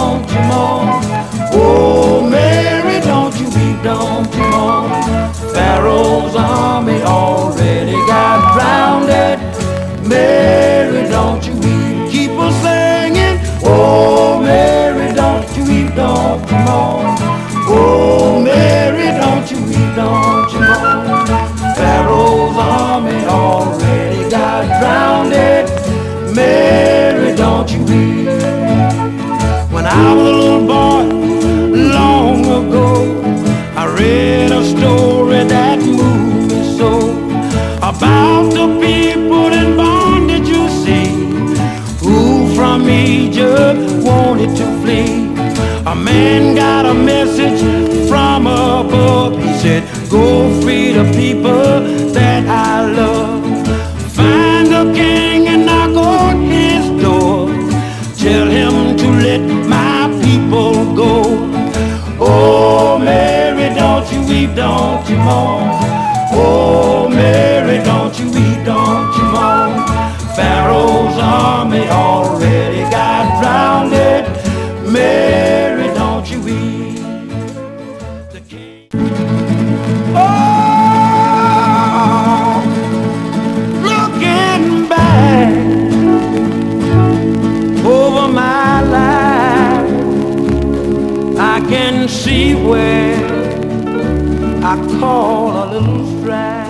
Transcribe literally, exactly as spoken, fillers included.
don't you mourn. Oh, Mary, don't you weep, don't you mourn. Pharaoh's army already got drowned. Mary, don't you weep, keep on singing. Oh, Mary, don't you weep, don't you mourn. Oh, Mary, don't you weep, don't you mourn. Pharaoh's army already got drowned. Mary, don't you weep. When I was a little boy, long ago, I read a story that moved me so, about the people in bondage, you see, who from Egypt wanted to flee. A man got a message from above. He said, go free the people that I love. Find the king and knock on his door. Tell him to let my people go. Oh, Mary, don't you weep, don't you mourn. Oh, Mary, don't you weep, don't you mourn. Pharaoh's army already got drowned. Mary, don't you weep. The king. Oh, looking back over my life, I can see where I call a little strife.